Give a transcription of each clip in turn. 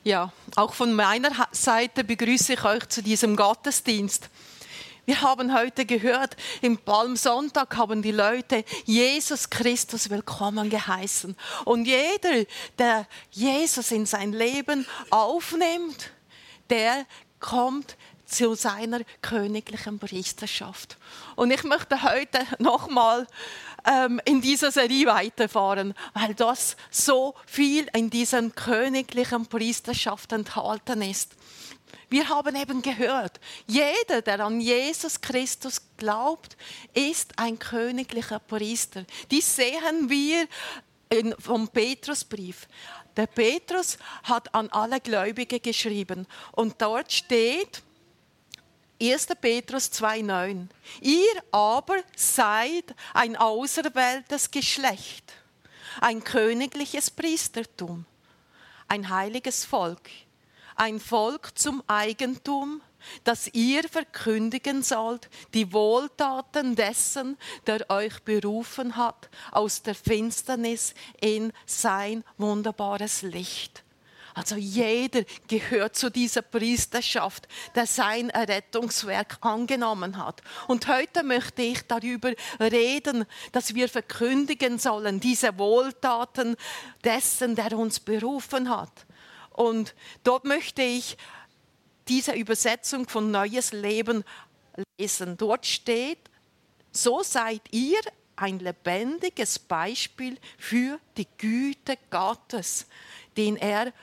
Ja, auch von meiner Seite begrüße ich euch zu diesem Gottesdienst. Wir haben heute gehört, im Palmsonntag haben die Leute Jesus Christus willkommen geheißen. Und jeder, der Jesus in sein Leben aufnimmt, der kommt zu seiner königlichen Priesterschaft. Und ich möchte heute nochmal in dieser Serie weiterfahren, weil das so viel in dieser königlichen Priesterschaft enthalten ist. Wir haben eben gehört, jeder, der an Jesus Christus glaubt, ist ein königlicher Priester. Dies sehen wir vom Petrusbrief. Der Petrus hat an alle Gläubigen geschrieben und dort steht 1. Petrus 2,9. Ihr aber seid ein auserwähltes Geschlecht, ein königliches Priestertum, ein heiliges Volk, ein Volk zum Eigentum, das ihr verkündigen sollt, die Wohltaten dessen, der euch berufen hat, aus der Finsternis in sein wunderbares Licht. Also jeder gehört zu dieser Priesterschaft, der sein Errettungswerk angenommen hat. Und heute möchte ich darüber reden, dass wir verkündigen sollen, diese Wohltaten dessen, der uns berufen hat. Und dort möchte ich diese Übersetzung von Neues Leben lesen. Dort steht, so seid ihr ein lebendiges Beispiel für die Güte Gottes, denn er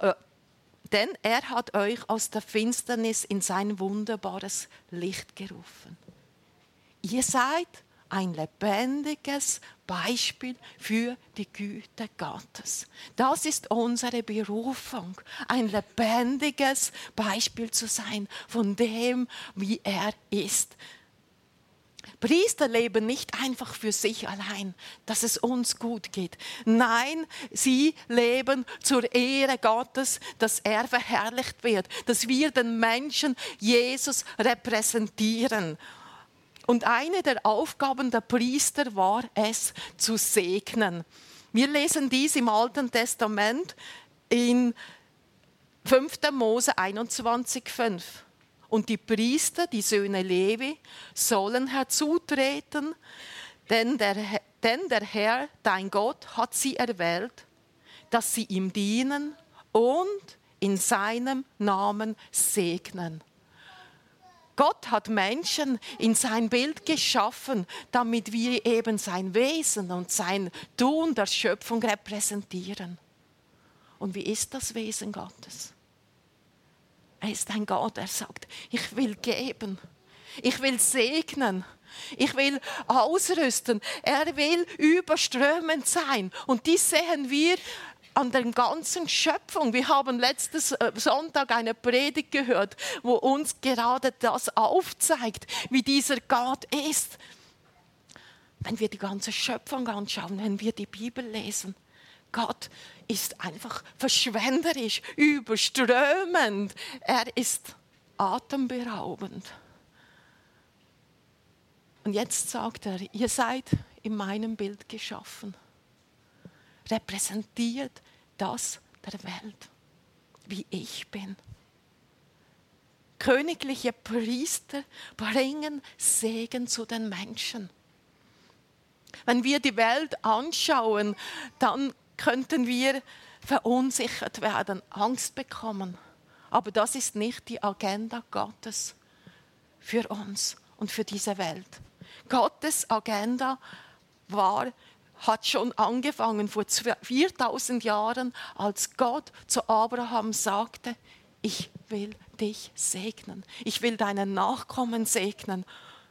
hat euch aus der Finsternis in sein wunderbares Licht gerufen. Ihr seid ein lebendiges Beispiel für die Güte Gottes. Das ist unsere Berufung, ein lebendiges Beispiel zu sein von dem, wie er ist. Priester leben nicht einfach für sich allein, dass es uns gut geht. Nein, sie leben zur Ehre Gottes, dass er verherrlicht wird, dass wir den Menschen Jesus repräsentieren. Und eine der Aufgaben der Priester war es, zu segnen. Wir lesen dies im Alten Testament in 5. Mose 21,5. Und die Priester, die Söhne Levi, sollen herzutreten, denn der Herr, dein Gott, hat sie erwählt, dass sie ihm dienen und in seinem Namen segnen. Gott hat Menschen in sein Bild geschaffen, damit wir eben sein Wesen und sein Tun der Schöpfung repräsentieren. Und wie ist das Wesen Gottes? Er ist ein Gott, der sagt, ich will geben, ich will segnen, ich will ausrüsten, er will überströmend sein. Und dies sehen wir an der ganzen Schöpfung. Wir haben letzten Sonntag eine Predigt gehört, wo uns gerade das aufzeigt, wie dieser Gott ist. Wenn wir die ganze Schöpfung anschauen, wenn wir die Bibel lesen, Gott ist einfach verschwenderisch, überströmend. Er ist atemberaubend. Und jetzt sagt er, ihr seid in meinem Bild geschaffen. Repräsentiert das der Welt, wie ich bin. Königliche Priester bringen Segen zu den Menschen. Wenn wir die Welt anschauen, dann könnten wir verunsichert werden, Angst bekommen. Aber das ist nicht die Agenda Gottes für uns und für diese Welt. Gottes Agenda hat schon angefangen vor 4000 Jahren, als Gott zu Abraham sagte, ich will dich segnen, ich will deinen Nachkommen segnen.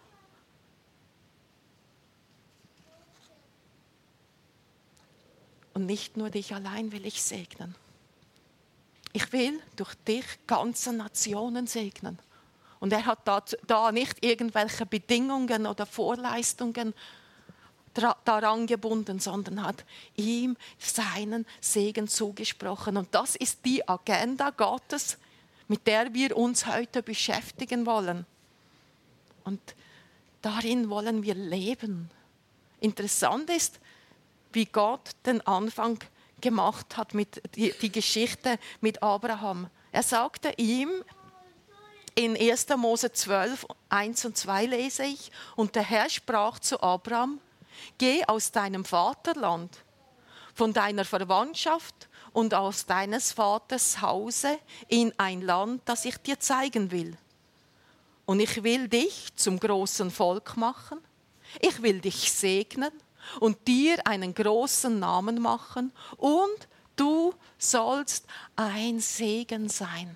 Und nicht nur dich allein will ich segnen. Ich will durch dich ganze Nationen segnen. Und er hat da nicht irgendwelche Bedingungen oder Vorleistungen daran gebunden, sondern hat ihm seinen Segen zugesprochen. Und das ist die Agenda Gottes, mit der wir uns heute beschäftigen wollen. Und darin wollen wir leben. Interessant ist, wie Gott den Anfang gemacht hat, mit die Geschichte mit Abraham. Er sagte ihm, in 1. Mose 12, 1 und 2 lese ich, und der Herr sprach zu Abraham, geh aus deinem Vaterland, von deiner Verwandtschaft und aus deines Vaters Hause in ein Land, das ich dir zeigen will. Und ich will dich zum großen Volk machen, ich will dich segnen und dir einen großen Namen machen und du sollst ein Segen sein.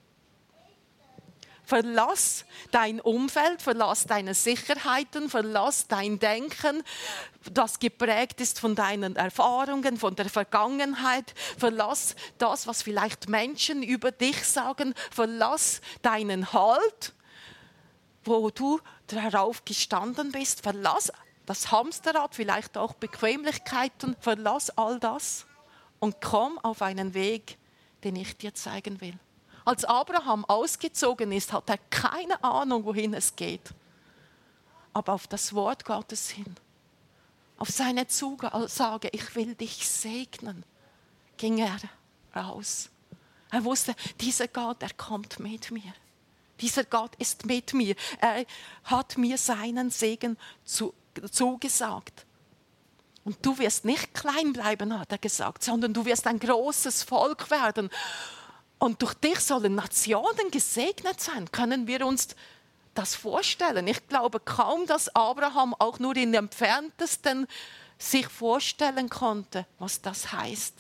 Verlass dein Umfeld, verlass deine Sicherheiten, verlass dein Denken, das geprägt ist von deinen Erfahrungen, von der Vergangenheit. Verlass das, was vielleicht Menschen über dich sagen. Verlass deinen Halt, wo du darauf gestanden bist. Verlass das Hamsterrad, vielleicht auch Bequemlichkeiten. Verlass all das und komm auf einen Weg, den ich dir zeigen will. Als Abraham ausgezogen ist, hat er keine Ahnung, wohin es geht. Aber auf das Wort Gottes hin, auf seine Zusage, ich will dich segnen, ging er raus. Er wusste, dieser Gott, er kommt mit mir. Dieser Gott ist mit mir. Er hat mir seinen Segen zugesagt. Und du wirst nicht klein bleiben, hat er gesagt, sondern du wirst ein großes Volk werden. Und durch dich sollen Nationen gesegnet sein. Können wir uns das vorstellen? Ich glaube kaum, dass Abraham auch nur im Entferntesten sich vorstellen konnte, was das heißt.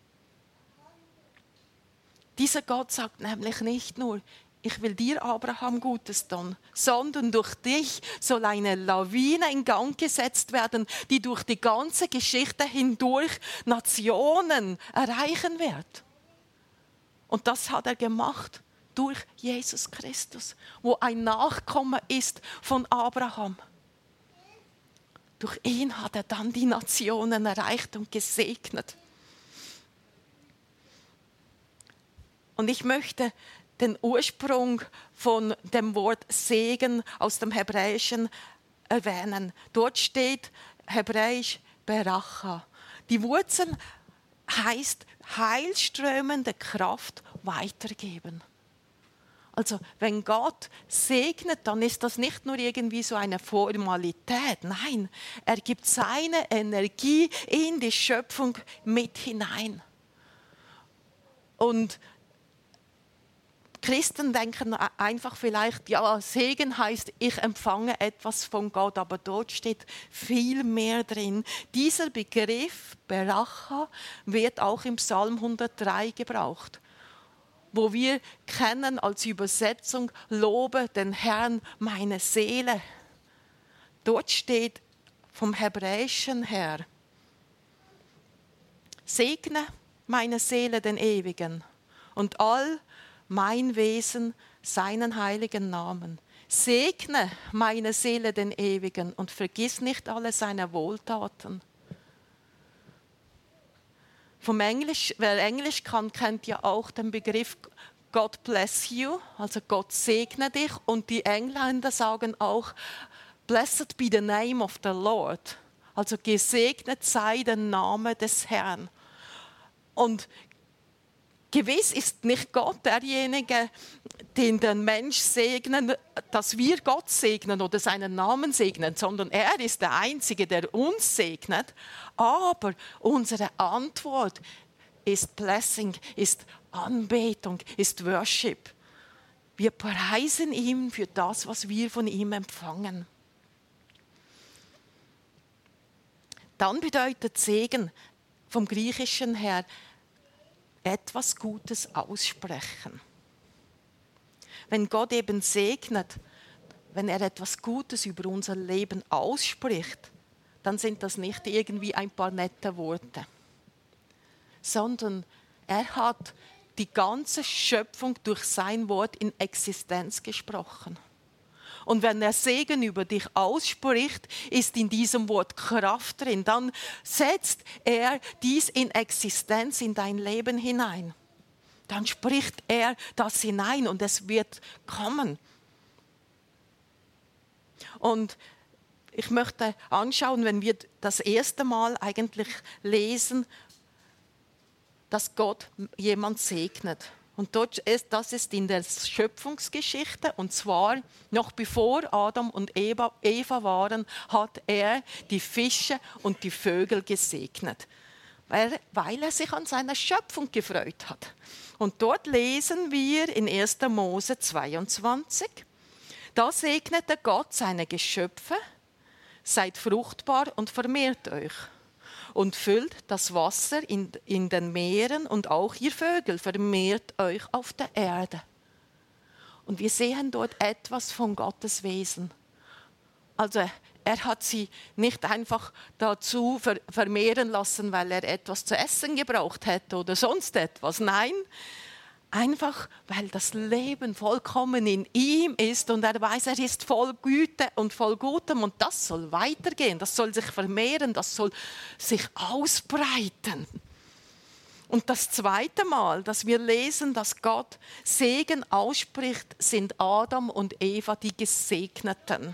Dieser Gott sagt nämlich nicht nur, ich will dir, Abraham, Gutes tun, sondern durch dich soll eine Lawine in Gang gesetzt werden, die durch die ganze Geschichte hindurch Nationen erreichen wird. Und das hat er gemacht durch Jesus Christus, wo ein Nachkomme ist von Abraham. Durch ihn hat er dann die Nationen erreicht und gesegnet. Und ich möchte den Ursprung von dem Wort Segen aus dem Hebräischen erwähnen. Dort steht hebräisch Beracha. Die Wurzel heißt heilströmende Kraft weitergeben. Also wenn Gott segnet, dann ist das nicht nur irgendwie so eine Formalität. Nein, er gibt seine Energie in die Schöpfung mit hinein. Und Christen denken einfach vielleicht, ja, Segen heißt, ich empfange etwas von Gott, aber dort steht viel mehr drin. Dieser Begriff Beracha wird auch im Psalm 103 gebraucht, wo wir kennen als Übersetzung, lobe den Herrn meine Seele. Dort steht vom Hebräischen her, segne meine Seele den Ewigen und all mein Wesen seinen heiligen Namen. Segne meine Seele den Ewigen und vergiss nicht alle seine Wohltaten. Vom Englisch, wer Englisch kann, kennt ja auch den Begriff God bless you, also Gott segne dich. Und die Engländer sagen auch, blessed be the name of the Lord, also gesegnet sei der Name des Herrn. Und gewiss ist nicht Gott derjenige, den der Mensch segnen, dass wir Gott segnen oder seinen Namen segnen, sondern er ist der Einzige, der uns segnet. Aber unsere Antwort ist Blessing, ist Anbetung, ist Worship. Wir preisen ihn für das, was wir von ihm empfangen. Dann bedeutet Segen vom Griechischen her etwas Gutes aussprechen. Wenn Gott eben segnet, wenn er etwas Gutes über unser Leben ausspricht, dann sind das nicht irgendwie ein paar nette Worte, sondern er hat die ganze Schöpfung durch sein Wort in Existenz gesprochen. Und wenn er Segen über dich ausspricht, ist in diesem Wort Kraft drin. Dann setzt er dies in Existenz in dein Leben hinein. Dann spricht er das hinein und es wird kommen. Und ich möchte anschauen, wenn wir das erste Mal eigentlich lesen, dass Gott jemand segnet. Und das ist in der Schöpfungsgeschichte, und zwar noch bevor Adam und Eva waren, hat er die Fische und die Vögel gesegnet, weil er sich an seiner Schöpfung gefreut hat. Und dort lesen wir in 1. Mose 22, da segnete Gott seine Geschöpfe, seid fruchtbar und vermehrt euch und füllt das Wasser in den Meeren und auch ihr Vögel, vermehrt euch auf der Erde. Und wir sehen dort etwas von Gottes Wesen. Also er hat sie nicht einfach dazu vermehren lassen, weil er etwas zu essen gebraucht hätte oder sonst etwas. Nein, einfach weil das Leben vollkommen in ihm ist und er weiß, er ist voll Güte und voll Gutem und das soll weitergehen, das soll sich vermehren, das soll sich ausbreiten. Und das zweite Mal, dass wir lesen, dass Gott Segen ausspricht, sind Adam und Eva die Gesegneten.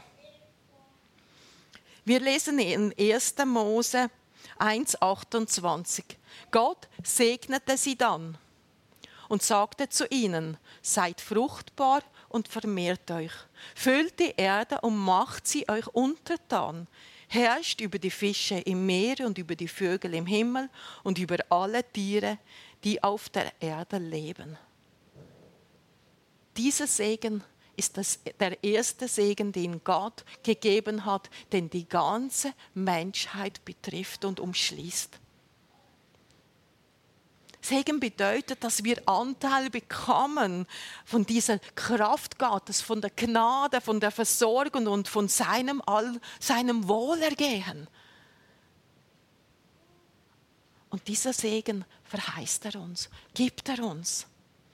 Wir lesen in 1. Mose 1,28. Gott segnete sie dann und sagte zu ihnen, seid fruchtbar und vermehrt euch, füllt die Erde und macht sie euch untertan, herrscht über die Fische im Meer und über die Vögel im Himmel und über alle Tiere, die auf der Erde leben. Dieser Segen ist der erste Segen, den Gott gegeben hat, den die ganze Menschheit betrifft und umschließt. Segen bedeutet, dass wir Anteil bekommen von dieser Kraft Gottes, von der Gnade, von der Versorgung und von seinem Wohlergehen. Und dieser Segen verheißt er uns, gibt er uns.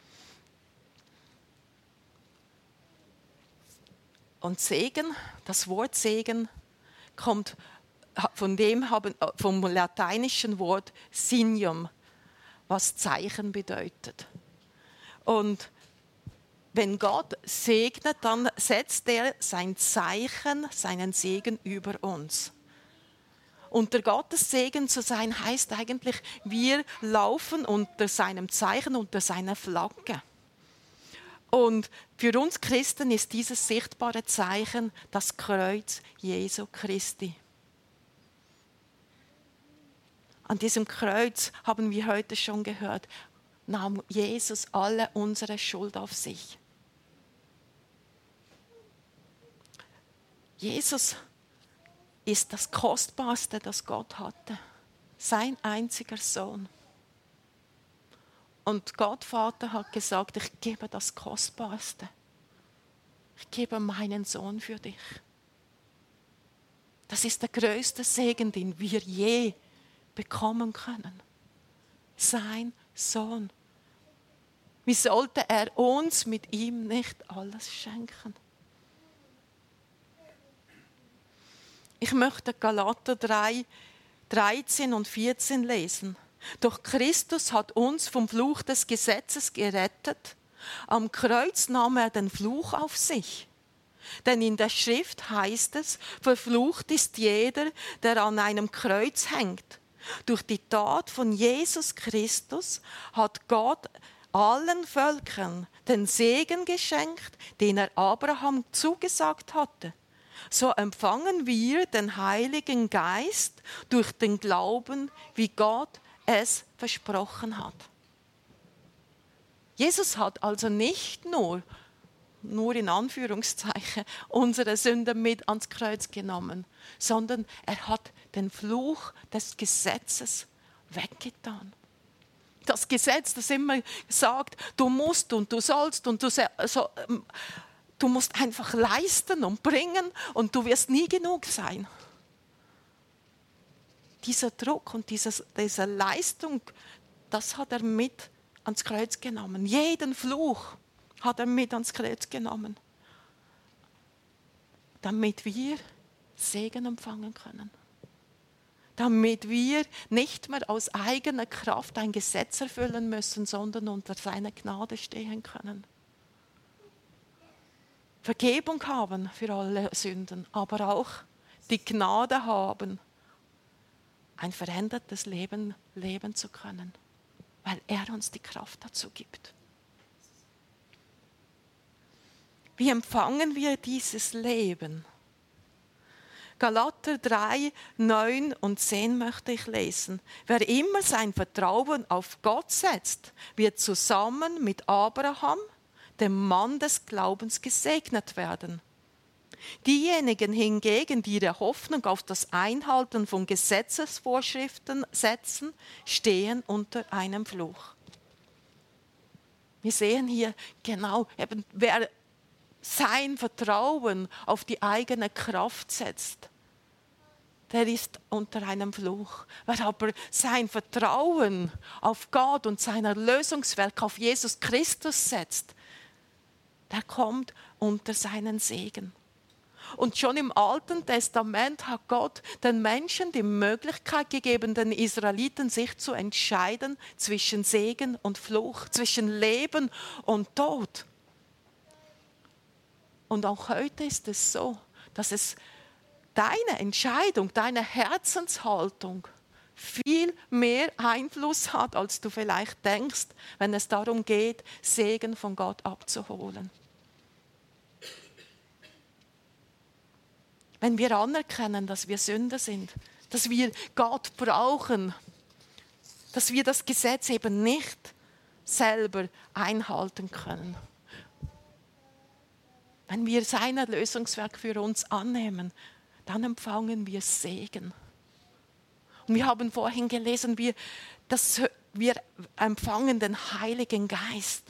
Und Segen, das Wort Segen, kommt vom lateinischen Wort Signium, was Zeichen bedeutet. Und wenn Gott segnet, dann setzt er sein Zeichen, seinen Segen über uns. Unter Gottes Segen zu sein, heißt eigentlich, wir laufen unter seinem Zeichen, unter seiner Flagge. Und für uns Christen ist dieses sichtbare Zeichen das Kreuz Jesu Christi. An diesem Kreuz haben wir heute schon gehört, nahm Jesus alle unsere Schuld auf sich. Jesus ist das Kostbarste, das Gott hatte, sein einziger Sohn. Und Gott Vater hat gesagt, ich gebe das Kostbarste. Ich gebe meinen Sohn für dich. Das ist der größte Segen, den wir je bekommen können. Sein Sohn. Wie sollte er uns mit ihm nicht alles schenken? Ich möchte Galater 3, 13 und 14 lesen. Doch Christus hat uns vom Fluch des Gesetzes gerettet. Am Kreuz nahm er den Fluch auf sich. Denn in der Schrift heißt es, verflucht ist jeder, der an einem Kreuz hängt. Durch die Tat von Jesus Christus hat Gott allen Völkern den Segen geschenkt, den er Abraham zugesagt hatte. So empfangen wir den Heiligen Geist durch den Glauben, wie Gott es versprochen hat. Jesus hat also nicht nur in Anführungszeichen, unsere Sünde mit ans Kreuz genommen, sondern er hat den Fluch des Gesetzes weggetan. Das Gesetz, das immer sagt, du musst und du sollst und du musst einfach leisten und bringen und du wirst nie genug sein. Dieser Druck und diese Leistung, das hat er mit ans Kreuz genommen. Jeden Fluch hat er mit ans Kreuz genommen, damit wir Segen empfangen können. Damit wir nicht mehr aus eigener Kraft ein Gesetz erfüllen müssen, sondern unter seiner Gnade stehen können. Vergebung haben für alle Sünden, aber auch die Gnade haben, ein verändertes Leben leben zu können. weil er uns die Kraft dazu gibt. Wie empfangen wir dieses Leben? Galater 3, 9 und 10 möchte ich lesen. Wer immer sein Vertrauen auf Gott setzt, wird zusammen mit Abraham, dem Mann des Glaubens, gesegnet werden. Diejenigen hingegen, die ihre Hoffnung auf das Einhalten von Gesetzesvorschriften setzen, stehen unter einem Fluch. Wir sehen hier genau, wer sein Vertrauen auf die eigene Kraft setzt, der ist unter einem Fluch. Wer aber sein Vertrauen auf Gott und sein Erlösungswerk auf Jesus Christus setzt, der kommt unter seinen Segen. Und schon im Alten Testament hat Gott den Menschen die Möglichkeit gegeben, den Israeliten sich zu entscheiden zwischen Segen und Fluch, zwischen Leben und Tod. Und auch heute ist es so, dass es deine Entscheidung, deine Herzenshaltung viel mehr Einfluss hat, als du vielleicht denkst, wenn es darum geht, Segen von Gott abzuholen. Wenn wir anerkennen, dass wir Sünder sind, dass wir Gott brauchen, dass wir das Gesetz eben nicht selber einhalten können. Wenn wir sein Erlösungswerk für uns annehmen, dann empfangen wir Segen. Und wir haben vorhin gelesen, wir empfangen den Heiligen Geist.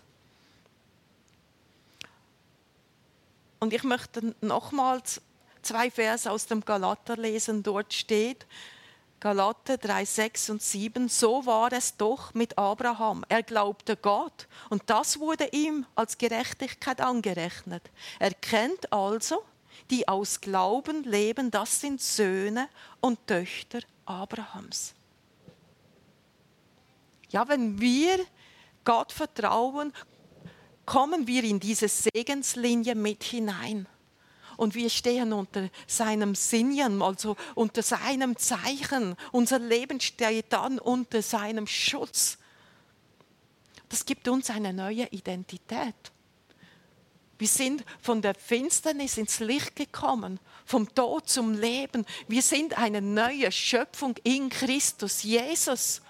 Und ich möchte nochmals 2 Verse aus dem Galater lesen. Dort steht, Galater 3, 6 und 7, so war es doch mit Abraham. Er glaubte Gott und das wurde ihm als Gerechtigkeit angerechnet. Er kennt also, die aus Glauben leben, das sind Söhne und Töchter Abrahams. Ja, wenn wir Gott vertrauen, kommen wir in diese Segenslinie mit hinein. Und wir stehen unter seinem Signen, also unter seinem Zeichen. Unser Leben steht dann unter seinem Schutz. Das gibt uns eine neue Identität. Wir sind von der Finsternis ins Licht gekommen, vom Tod zum Leben. Wir sind eine neue Schöpfung in Christus Jesus.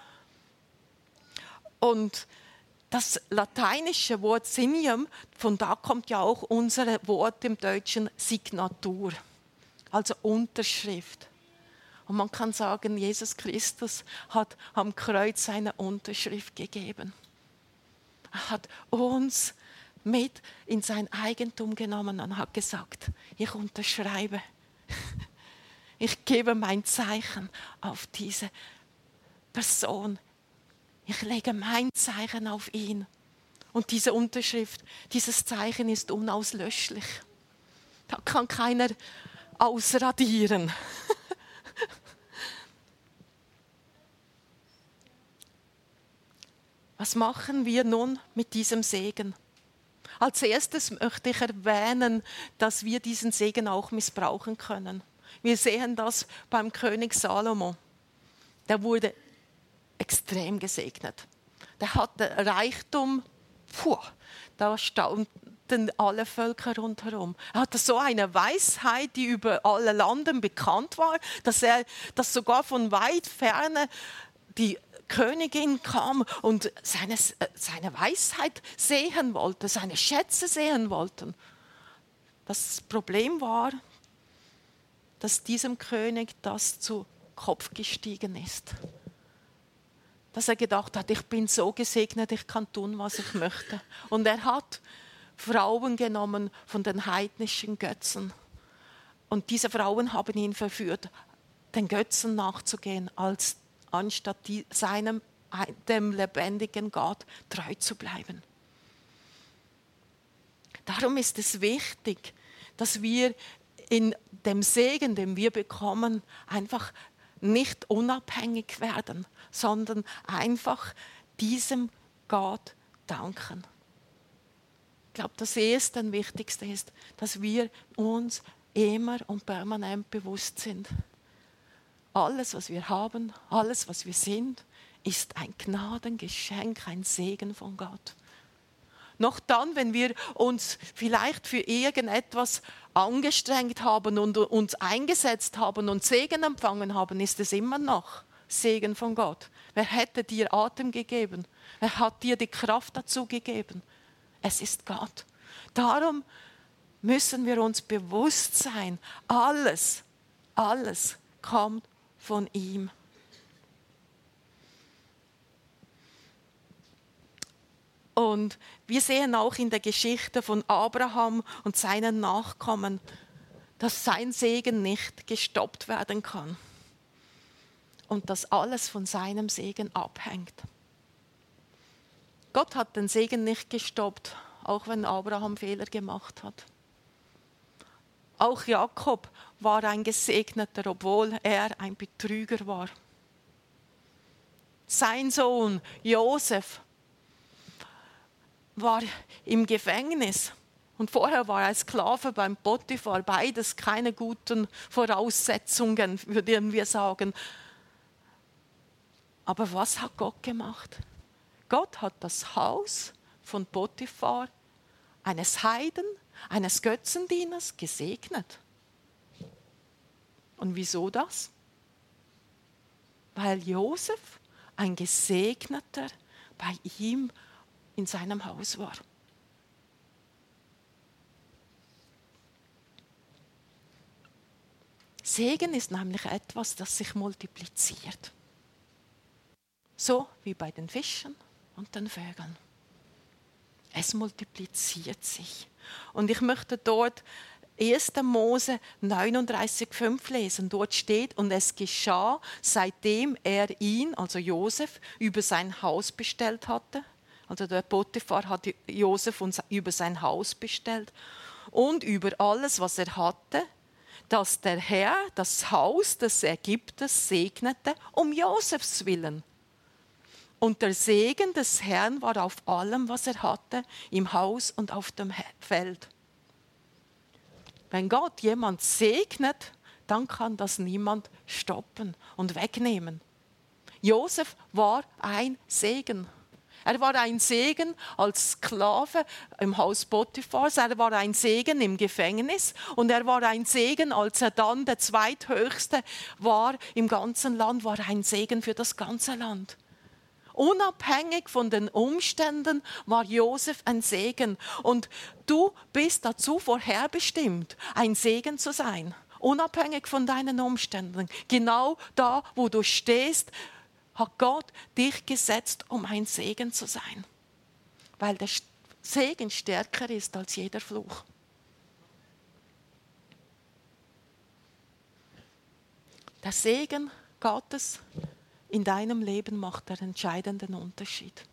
Und das lateinische Wort Signium, von da kommt ja auch unser Wort im Deutschen Signatur, also Unterschrift. Und man kann sagen, Jesus Christus hat am Kreuz seine Unterschrift gegeben. Er hat uns mit in sein Eigentum genommen und hat gesagt, ich unterschreibe, ich gebe mein Zeichen auf diese Person. Ich lege mein Zeichen auf ihn. Und diese Unterschrift, dieses Zeichen ist unauslöschlich. Da kann keiner ausradieren. Was machen wir nun mit diesem Segen? Als erstes möchte ich erwähnen, dass wir diesen Segen auch missbrauchen können. Wir sehen das beim König Salomo. Der wurde extrem gesegnet. Der hatte Reichtum, da staunten alle Völker rundherum. Er hatte so eine Weisheit, die über alle Landen bekannt war, dass sogar von weit ferne die Königin kam und seine Weisheit sehen wollte, seine Schätze sehen wollten. Das Problem war, dass diesem König das zu Kopf gestiegen ist. Dass er gedacht hat, ich bin so gesegnet, ich kann tun, was ich möchte. Und er hat Frauen genommen von den heidnischen Götzen. Und diese Frauen haben ihn verführt, den Götzen nachzugehen, anstatt dem lebendigen Gott treu zu bleiben. Darum ist es wichtig, dass wir in dem Segen, den wir bekommen, einfach nicht unabhängig werden, sondern einfach diesem Gott danken. Ich glaube, das Erste und Wichtigste ist, dass wir uns immer und permanent bewusst sind. Alles, was wir haben, alles, was wir sind, ist ein Gnadengeschenk, ein Segen von Gott. Noch dann, wenn wir uns vielleicht für irgendetwas angestrengt haben und uns eingesetzt haben und Segen empfangen haben, ist es immer noch Segen von Gott. Wer hätte dir Atem gegeben? Wer hat dir die Kraft dazu gegeben? Es ist Gott. Darum müssen wir uns bewusst sein, alles kommt von ihm. Und wir sehen auch in der Geschichte von Abraham und seinen Nachkommen, dass sein Segen nicht gestoppt werden kann. Und dass alles von seinem Segen abhängt. Gott hat den Segen nicht gestoppt, auch wenn Abraham Fehler gemacht hat. Auch Jakob war ein Gesegneter, obwohl er ein Betrüger war. Sein Sohn Josef war im Gefängnis und vorher war er Sklave beim Potiphar. Beides keine guten Voraussetzungen, würden wir sagen. Aber was hat Gott gemacht? Gott hat das Haus von Potiphar, eines Heiden, eines Götzendieners, gesegnet. Und wieso das? Weil Josef, ein Gesegneter, bei ihm in seinem Haus war. Segen ist nämlich etwas, das sich multipliziert. So wie bei den Fischen und den Vögeln. Es multipliziert sich. Und ich möchte dort 1. Mose 39,5 lesen. Dort steht, und es geschah, seitdem er ihn, also Josef, über sein Haus bestellt hatte. Also der Potiphar hat Josef über sein Haus bestellt und über alles, was er hatte, dass der Herr das Haus des Ägypters segnete, um Josefs willen. Und der Segen des Herrn war auf allem, was er hatte, im Haus und auf dem Feld. Wenn Gott jemand segnet, dann kann das niemand stoppen und wegnehmen. Josef war ein Segen. Er war ein Segen als Sklave im Haus Potiphars, er war ein Segen im Gefängnis und er war ein Segen, als er dann der zweithöchste war im ganzen Land, war ein Segen für das ganze Land. Unabhängig von den Umständen war Josef ein Segen. Und du bist dazu vorherbestimmt, ein Segen zu sein. Unabhängig von deinen Umständen. Genau da, wo du stehst, hat Gott dich gesetzt, um ein Segen zu sein. Weil der Segen stärker ist als jeder Fluch. Der Segen Gottes in deinem Leben macht den entscheidenden Unterschied.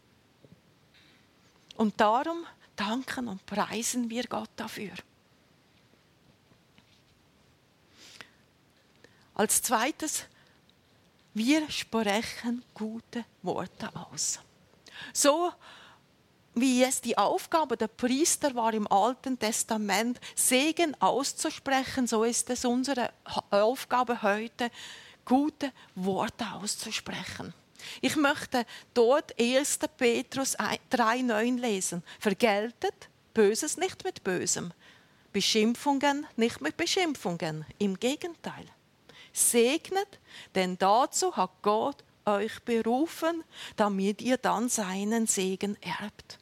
Und darum danken und preisen wir Gott dafür. Als zweites, wir sprechen gute Worte aus. So wie es die Aufgabe der Priester war im Alten Testament, Segen auszusprechen, so ist es unsere Aufgabe heute, gute Worte auszusprechen. Ich möchte dort 1. Petrus 3,9 lesen. Vergeltet Böses nicht mit Bösem, Beschimpfungen nicht mit Beschimpfungen. Im Gegenteil. Segnet, denn dazu hat Gott euch berufen, damit ihr dann seinen Segen erbt.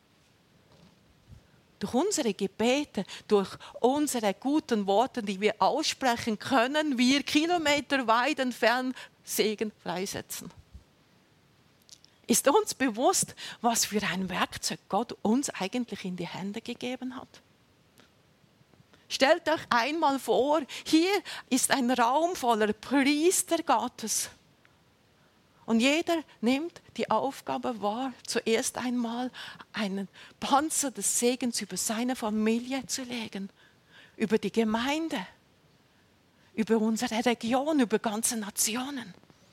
Durch unsere Gebete, durch unsere guten Worte, die wir aussprechen, können wir kilometerweit entfernt Segen freisetzen. Ist uns bewusst, was für ein Werkzeug Gott uns eigentlich in die Hände gegeben hat? Stellt euch einmal vor, hier ist ein Raum voller Priester Gottes. Und jeder nimmt die Aufgabe wahr, zuerst einmal einen Panzer des Segens über seine Familie zu legen, über die Gemeinde, über unsere Region, über ganze Nationen.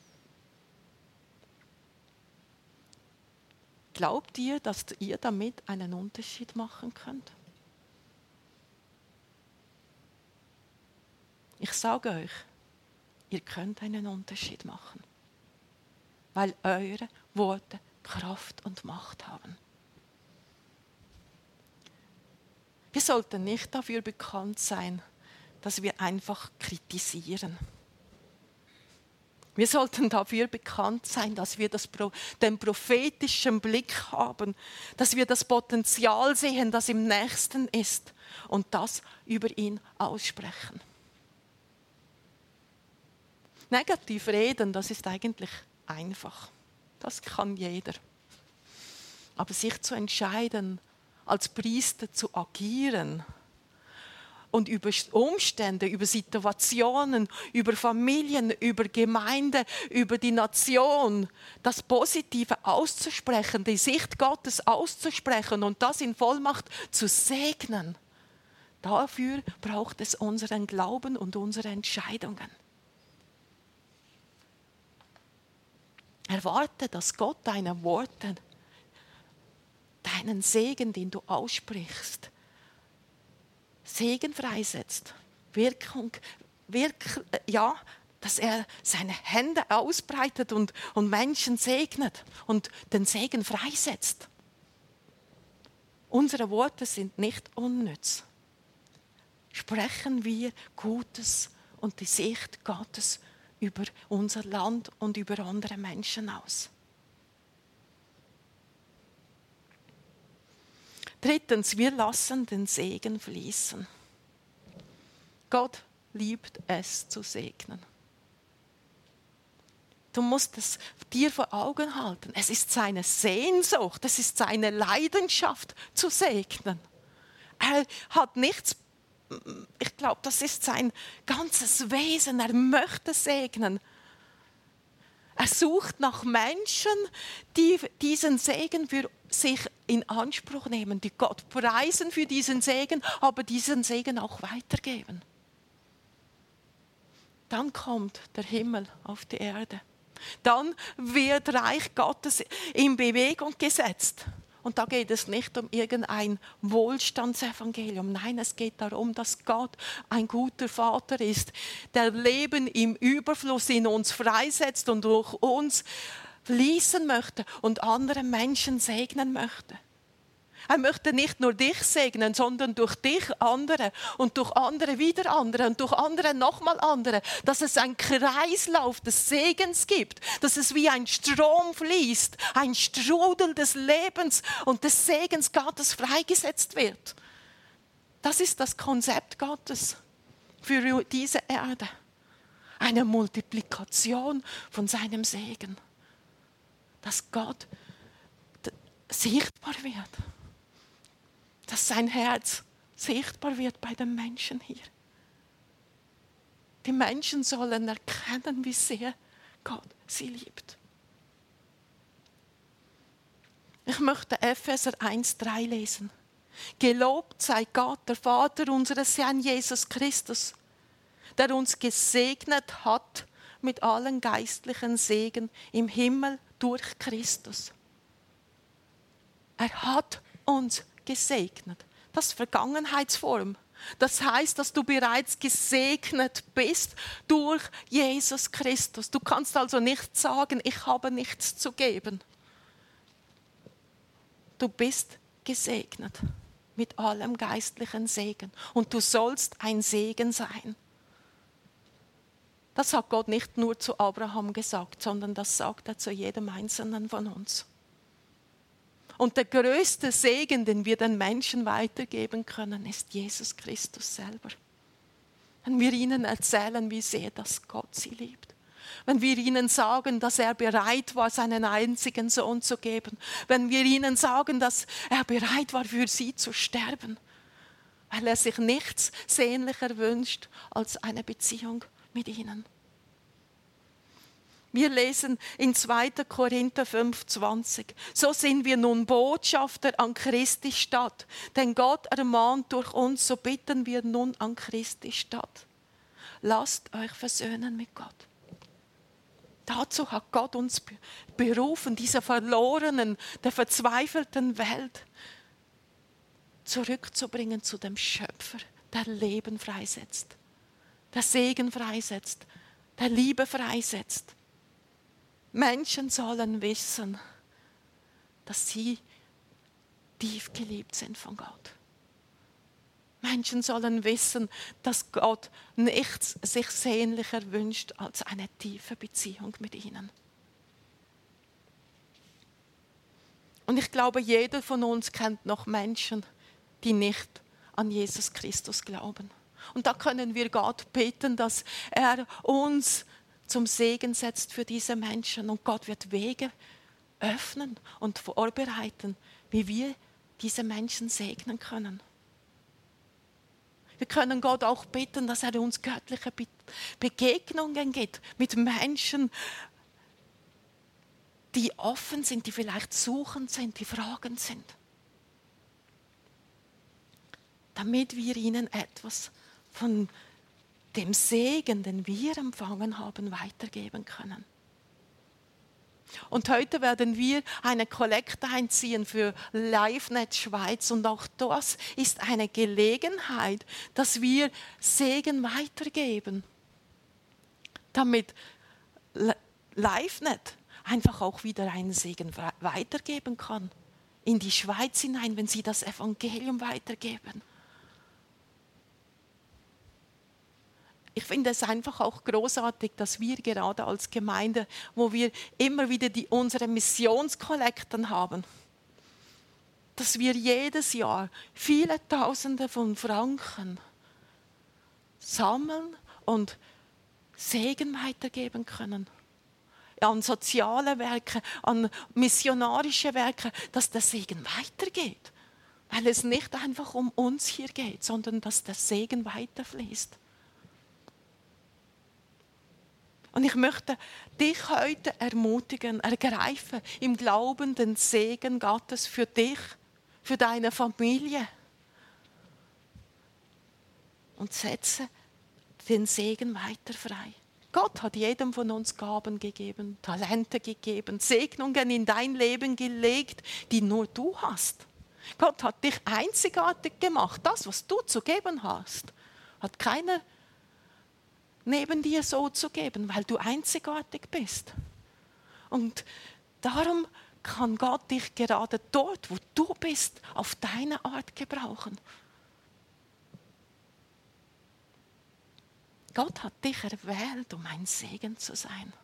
Glaubt ihr, dass ihr damit einen Unterschied machen könnt? Ich sage euch, ihr könnt einen Unterschied machen. weil eure Worte Kraft und Macht haben. Wir sollten nicht dafür bekannt sein, dass wir einfach kritisieren. Wir sollten dafür bekannt sein, dass wir den prophetischen Blick haben, dass wir das Potenzial sehen, das im Nächsten ist und das über ihn aussprechen. Negativ reden, das ist eigentlich einfach. Das kann jeder. Aber sich zu entscheiden, als Priester zu agieren und über Umstände, über Situationen, über Familien, über Gemeinde, über die Nation, das Positive auszusprechen, die Sicht Gottes auszusprechen und das in Vollmacht zu segnen, dafür braucht es unseren Glauben und unsere Entscheidungen. Erwarte, dass Gott deine Worte, deinen Segen, den du aussprichst, Segen freisetzt. Dass er seine Hände ausbreitet und Menschen segnet und den Segen freisetzt. Unsere Worte sind nicht unnütz. Sprechen wir Gutes und die Sicht Gottes über unser Land und über andere Menschen aus. Drittens, wir lassen den Segen fließen. Gott liebt es zu segnen. Du musst es dir vor Augen halten. Es ist seine Sehnsucht, es ist seine Leidenschaft zu segnen. Er hat nichts, ich glaube, das ist sein ganzes Wesen. Er möchte segnen. Er sucht nach Menschen, die diesen Segen für sich in Anspruch nehmen, die Gott preisen für diesen Segen, aber diesen Segen auch weitergeben. Dann kommt der Himmel auf die Erde. Dann wird Reich Gottes in Bewegung gesetzt. Und da geht es nicht um irgendein Wohlstandsevangelium. Nein, es geht darum, dass Gott ein guter Vater ist, der Leben im Überfluss in uns freisetzt und durch uns fließen möchte und andere Menschen segnen möchte. Er möchte nicht nur dich segnen, sondern durch dich andere und durch andere wieder andere und durch andere nochmal andere. Dass es einen Kreislauf des Segens gibt, dass es wie ein Strom fließt, ein Strudel des Lebens und des Segens Gottes freigesetzt wird. Das ist das Konzept Gottes für diese Erde. Eine Multiplikation von seinem Segen. Dass Gott sichtbar wird. Dass sein Herz sichtbar wird bei den Menschen hier. Die Menschen sollen erkennen, wie sehr Gott sie liebt. Ich möchte Epheser 1,3 lesen. Gelobt sei Gott, der Vater unseres Herrn Jesus Christus, der uns gesegnet hat mit allen geistlichen Segen im Himmel durch Christus. Er hat uns gesegnet. Das ist Vergangenheitsform. Das heißt, dass du bereits gesegnet bist durch Jesus Christus. Du kannst also nicht sagen, ich habe nichts zu geben. Du bist gesegnet mit allem geistlichen Segen. Und du sollst ein Segen sein. Das hat Gott nicht nur zu Abraham gesagt, sondern das sagt er zu jedem Einzelnen von uns. Und der größte Segen, den wir den Menschen weitergeben können, ist Jesus Christus selber. Wenn wir ihnen erzählen, wie sehr das Gott sie liebt. Wenn wir ihnen sagen, dass er bereit war, seinen einzigen Sohn zu geben. Wenn wir ihnen sagen, dass er bereit war, für sie zu sterben. Weil er sich nichts sehnlicher wünscht als eine Beziehung mit ihnen. Wir lesen in 2. Korinther 5,20. So sind wir nun Botschafter an Christi statt. Denn Gott ermahnt durch uns, so bitten wir nun an Christi statt. Lasst euch versöhnen mit Gott. Dazu hat Gott uns berufen, dieser verlorenen, der verzweifelten Welt zurückzubringen zu dem Schöpfer, der Leben freisetzt, der Segen freisetzt, der Liebe freisetzt. Menschen sollen wissen, dass sie tief geliebt sind von Gott. Menschen sollen wissen, dass Gott nichts sich sehnlicher wünscht als eine tiefe Beziehung mit ihnen. Und ich glaube, jeder von uns kennt noch Menschen, die nicht an Jesus Christus glauben. Und da können wir Gott bitten, dass er uns zum Segen setzt für diese Menschen. Und Gott wird Wege öffnen und vorbereiten, wie wir diese Menschen segnen können. Wir können Gott auch bitten, dass er uns göttliche Begegnungen gibt mit Menschen, die offen sind, die vielleicht suchend sind, die fragend sind. Damit wir ihnen etwas von dem Segen, den wir empfangen haben, weitergeben können. Und heute werden wir eine Kollekte einziehen für LiveNet Schweiz. Und auch das ist eine Gelegenheit, dass wir Segen weitergeben. Damit LiveNet einfach auch wieder einen Segen weitergeben kann. In die Schweiz hinein, wenn sie das Evangelium weitergeben. Ich finde es einfach auch großartig, dass wir gerade als Gemeinde, wo wir immer wieder unsere Missionskollekten haben, dass wir jedes Jahr viele Tausende von Franken sammeln und Segen weitergeben können. An soziale Werke, an missionarische Werke, dass der Segen weitergeht. Weil es nicht einfach um uns hier geht, sondern dass der Segen weiterfließt. Und ich möchte dich heute ermutigen, ergreife im Glauben den Segen Gottes für dich, für deine Familie. Und setze den Segen weiter frei. Gott hat jedem von uns Gaben gegeben, Talente gegeben, Segnungen in dein Leben gelegt, die nur du hast. Gott hat dich einzigartig gemacht. Das, was du zu geben hast, hat keiner neben dir so zu geben, weil du einzigartig bist. Und darum kann Gott dich gerade dort, wo du bist, auf deine Art gebrauchen. Gott hat dich erwählt, um ein Segen zu sein.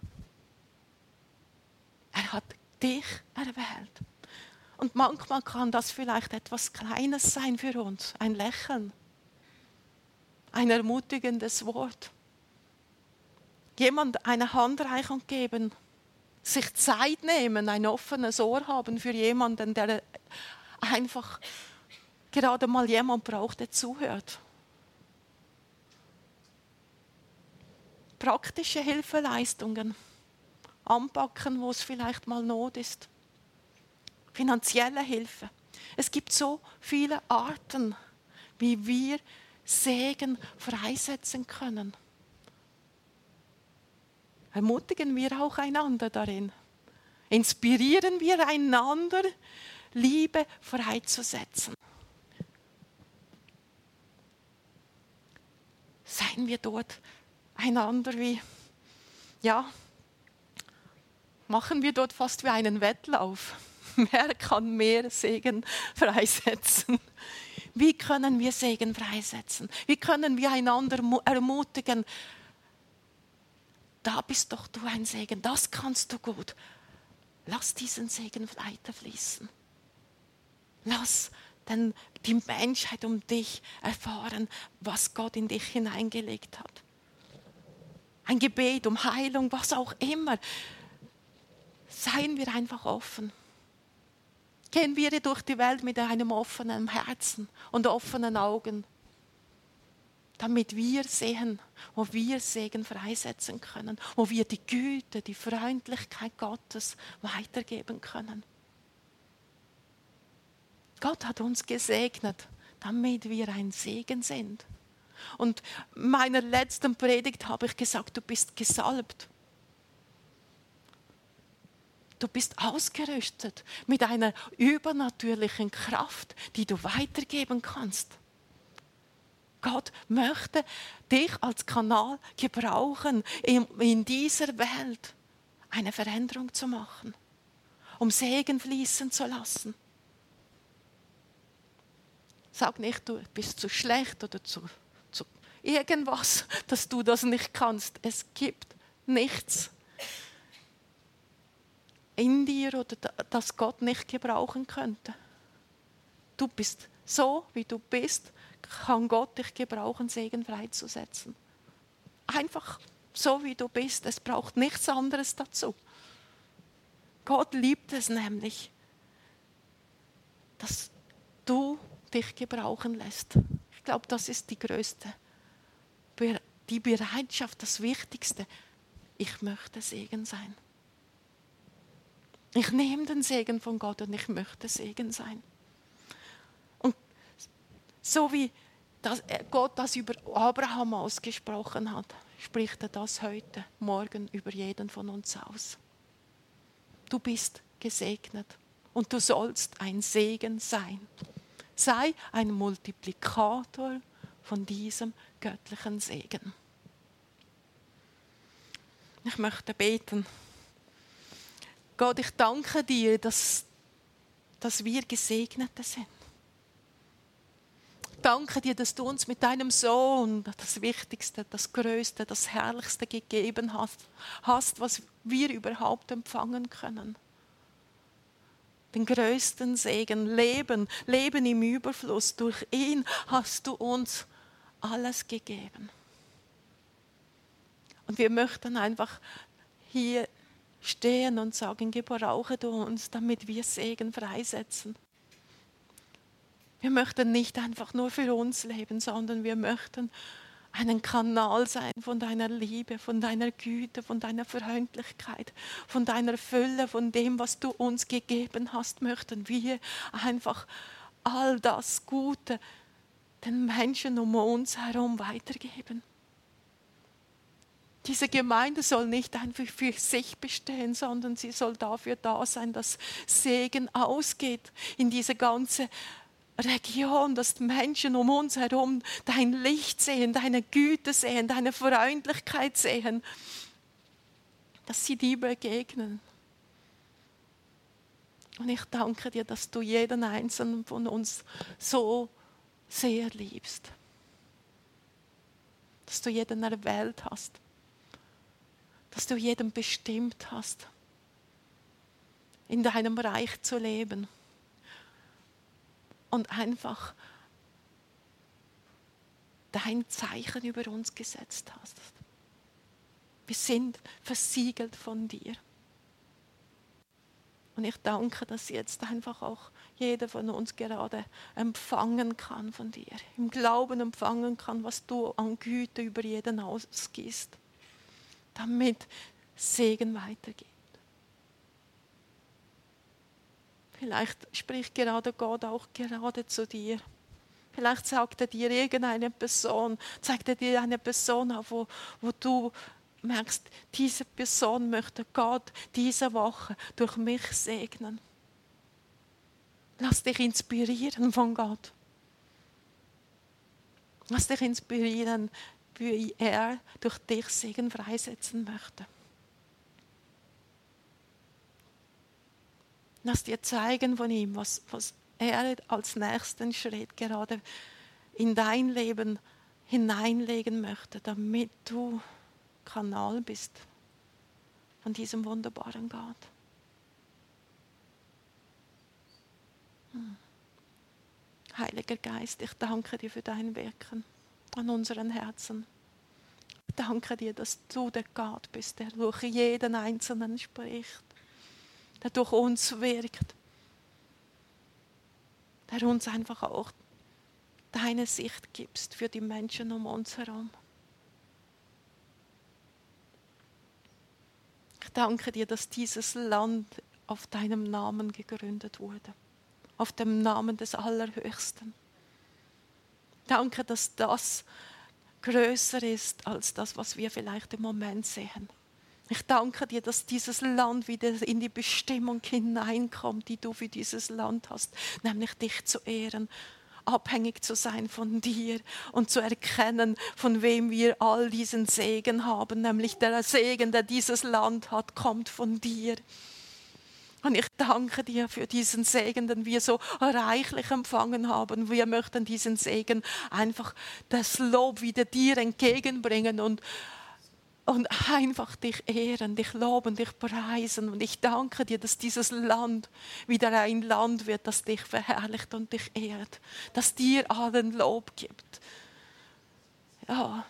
Er hat dich erwählt. Und manchmal kann das vielleicht etwas Kleines sein für uns, ein Lächeln, ein ermutigendes Wort. Jemand eine Handreichung geben, sich Zeit nehmen, ein offenes Ohr haben für jemanden, der einfach gerade mal jemand braucht, der zuhört. Praktische Hilfeleistungen, anpacken, wo es vielleicht mal Not ist. Finanzielle Hilfe. Es gibt so viele Arten, wie wir Segen freisetzen können. Ermutigen wir auch einander darin. Inspirieren wir einander, Liebe freizusetzen. Seien wir dort einander machen wir dort fast wie einen Wettlauf. Wer kann mehr Segen freisetzen? Wie können wir Segen freisetzen? Wie können wir einander ermutigen? Da bist doch du ein Segen, das kannst du gut. Lass diesen Segen weiterfließen. Lass denn die Menschheit um dich erfahren, was Gott in dich hineingelegt hat. Ein Gebet um Heilung, was auch immer. Seien wir einfach offen. Gehen wir durch die Welt mit einem offenen Herzen und offenen Augen, damit wir sehen, wo wir Segen freisetzen können, wo wir die Güte, die Freundlichkeit Gottes weitergeben können. Gott hat uns gesegnet, damit wir ein Segen sind. Und in meiner letzten Predigt habe ich gesagt, du bist gesalbt. Du bist ausgerüstet mit einer übernatürlichen Kraft, die du weitergeben kannst. Gott möchte dich als Kanal gebrauchen in dieser Welt. eine Veränderung zu machen, um Segen fließen zu lassen. Sag nicht, du bist zu schlecht oder zu irgendwas, dass du das nicht kannst. Es gibt nichts in dir oder das Gott nicht gebrauchen könnte. Du bist so, wie du bist, kann Gott dich gebrauchen, Segen freizusetzen. Einfach so, wie du bist. Es braucht nichts anderes dazu. Gott liebt es nämlich, dass du dich gebrauchen lässt. Ich glaube, das ist die größte, die Bereitschaft, das Wichtigste. Ich möchte Segen sein. Ich nehme den Segen von Gott und ich möchte Segen sein. Und so wie Gott das über Abraham ausgesprochen hat, spricht er das heute, morgen über jeden von uns aus. Du bist gesegnet und du sollst ein Segen sein. Sei ein Multiplikator von diesem göttlichen Segen. Ich möchte beten. Gott, ich danke dir, dass wir Gesegnete sind. Danke dir, dass du uns mit deinem Sohn das Wichtigste, das Größte, das Herrlichste gegeben hast, was wir überhaupt empfangen können. Den größten Segen, Leben im Überfluss. Durch ihn hast du uns alles gegeben. Und wir möchten einfach hier stehen und sagen, gebrauche du uns, damit wir Segen freisetzen. Wir möchten nicht einfach nur für uns leben, sondern wir möchten einen Kanal sein von deiner Liebe, von deiner Güte, von deiner Freundlichkeit, von deiner Fülle, von dem, was du uns gegeben hast, möchten wir einfach all das Gute den Menschen um uns herum weitergeben. Diese Gemeinde soll nicht einfach für sich bestehen, sondern sie soll dafür da sein, dass Segen ausgeht in diese ganze Region, dass Menschen um uns herum dein Licht sehen, deine Güte sehen, deine Freundlichkeit sehen, dass sie dir begegnen. Und ich danke dir, dass du jeden Einzelnen von uns so sehr liebst, dass du jeden erwählt hast, dass du jeden bestimmt hast, in deinem Reich zu leben und einfach dein Zeichen über uns gesetzt hast. Wir sind versiegelt von dir. Und ich danke, dass jetzt einfach auch jeder von uns gerade empfangen kann von dir, im Glauben empfangen kann, was du an Güte über jeden ausgießt, damit Segen weitergeht. Vielleicht spricht gerade Gott auch gerade zu dir. Vielleicht sagt er dir irgendeine Person, zeigt er dir eine Person auf, wo du merkst, diese Person möchte Gott diese Woche durch mich segnen. Lass dich inspirieren von Gott. Lass dich inspirieren, wie er durch dich Segen freisetzen möchte. Lass dir zeigen von ihm, was er als nächsten Schritt gerade in dein Leben hineinlegen möchte, damit du Kanal bist von diesem wunderbaren Gott. Heiliger Geist, ich danke dir für dein Wirken an unseren Herzen. Ich danke dir, dass du der Gott bist, der durch jeden Einzelnen spricht, der durch uns wirkt, der uns einfach auch deine Sicht gibst für die Menschen um uns herum. Ich danke dir, dass dieses Land auf deinem Namen gegründet wurde, auf dem Namen des Allerhöchsten. Danke, dass das größer ist als das, was wir vielleicht im Moment sehen. Ich danke dir, dass dieses Land wieder in die Bestimmung hineinkommt, die du für dieses Land hast, nämlich dich zu ehren, abhängig zu sein von dir und zu erkennen, von wem wir all diesen Segen haben, nämlich der Segen, der dieses Land hat, kommt von dir. Und ich danke dir für diesen Segen, den wir so reichlich empfangen haben. Wir möchten diesen Segen einfach das Lob wieder dir entgegenbringen und einfach dich ehren, dich loben, dich preisen. Und ich danke dir, dass dieses Land wieder ein Land wird, das dich verherrlicht und dich ehrt, das dir allen Lob gibt. Ja.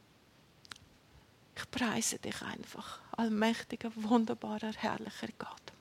Ich preise dich einfach, allmächtiger, wunderbarer, herrlicher Gott.